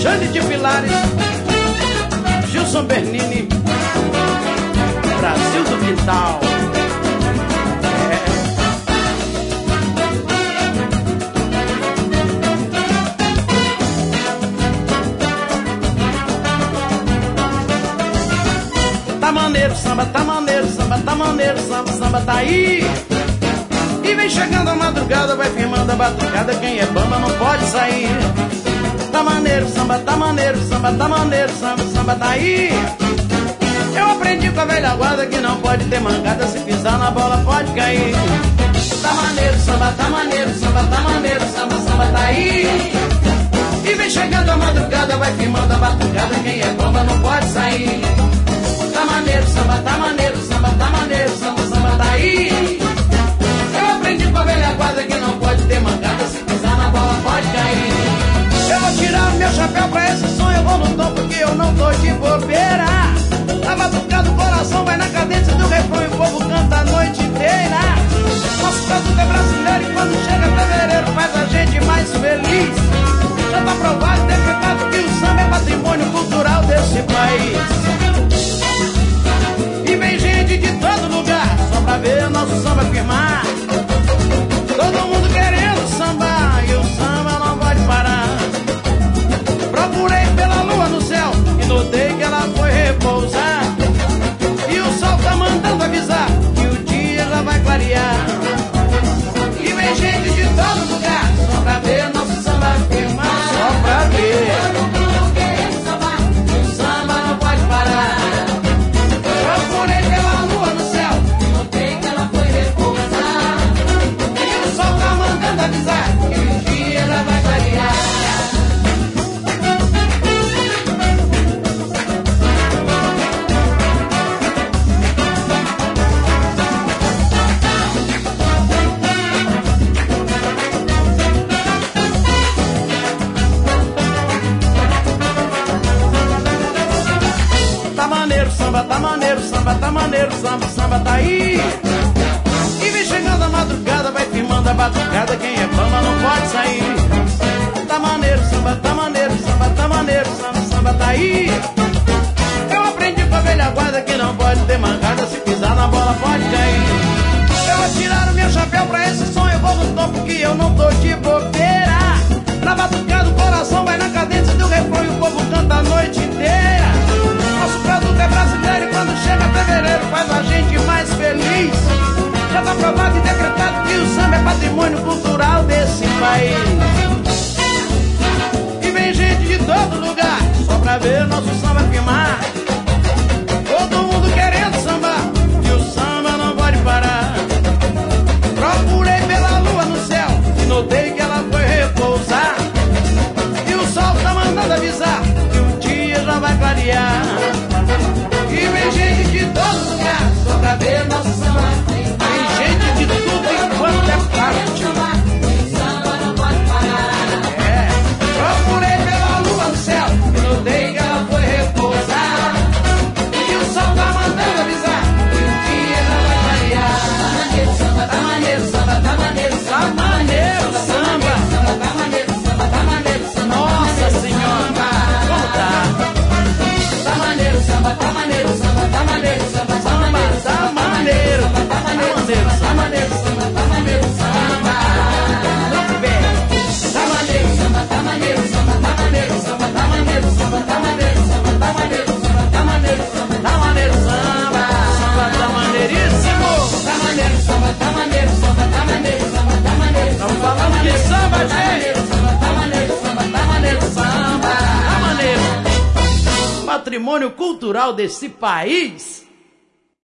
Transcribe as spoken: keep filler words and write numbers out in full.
Jane de Pilares, Gilson Bernini, Brasil do Quintal. Tá maneiro samba, tá maneiro samba, tá maneiro samba, samba tá aí. E vem chegando a madrugada, vai firmando a batucada, quem é bamba não pode sair. Tá maneiro samba, tá maneiro samba, tá maneiro samba, samba tá aí. Eu aprendi com a velha guarda que não pode ter mancada, se pisar na bola pode cair. Tá maneiro samba, tá maneiro samba, tá maneiro samba, samba tá aí. E vem chegando a madrugada, vai firmando a batucada, quem é bamba não pode sair. Tá maneiro samba, tá maneiro samba, tá maneiro samba, samba tá aí. Eu aprendi com a velha guarda que não pode ter mancada, se pisar na bola pode cair. Eu vou tirar meu chapéu pra esse som, eu vou no tom porque eu não tô de bobeira. A batucada do coração vai na cadência do refrão e o povo canta a noite inteira. Nosso canto é brasileiro e quando chega fevereiro faz a gente mais feliz. Já tá provado e decretado que o samba é patrimônio cultural desse país. E vem gente de todo lugar só pra ver nosso samba firmar. Todo mundo querendo sambar e o samba não pode parar. Procurei pela lua no céu e notei que ela foi repousar. E o sol tá mandando avisar que o dia já vai clarear. E vem gente de todo lugar só pra ver nosso samba firmar. Só pra ver. Todo mundo querendo sambar e o samba não pode parar. Procurei pela lua no céu e notei que ela foi repousar. E o sol tá mandando avisar que o dia já vai clarear. Tá maneiro samba, tá maneiro samba, tá maneiro samba, samba tá aí. E vem chegando a madrugada, vai firmando a batucada, quem é bamba não pode sair. Tá maneiro samba, tá maneiro samba, tá maneiro samba, samba tá aí. Eu aprendi com a velha guarda que não pode ter mancada, se pisar na bola pode cair. Eu vou tirar o meu chapéu pra esse som, eu vou no topo que eu não tô de bobeira. Na batucada o coração vai na cadência do refrão e o povo canta a noite inteira. Nosso produto é brasileiro e quando chega fevereiro faz a gente mais feliz. Já tá provado e decretado que o samba é patrimônio cultural desse país. E vem gente de todo lugar só pra ver nosso samba firmar. Todo mundo querendo sambar e o samba não pode parar. Procurei pela lua no céu e notei que ela foi repousar. E o sol tá mandando avisar que o dia já vai clarear. E vem gente de todo lugar só pra ver nosso samba. Tem gente de tudo enquanto é parte. O samba não pode parar. É, procurei pela lua no céu e notei que ela foi repousar. E o sol tá mandando avisar que o dia já vai clarear. Tá maneiro samba, tá maneiro samba, tá maneiro samba, tá maneiro samba, tá maneiro samba, tá maneiro samba. Nossa Senhora, como tá? Tá maneiro samba, tá maneiro samba, tá maneiro samba, tá maneiro, tá maneiro, tá maneiro, tá maneiro samba, tá maneiro samba. Muito bem. Tá maneiro samba, tá maneiro samba, tá maneiro samba, tá maneiro samba, tá maneiro samba, tá maneiro samba, tá maneiro samba, tá maneiro samba. Samba tá maneiríssimo. Tá maneiro samba, tá maneiro samba, tá maneiro samba, tá maneiro. Estamos falando de samba, gente. Tá maneiro samba, tá maneiro samba, tá maneiro. Patrimônio cultural desse país.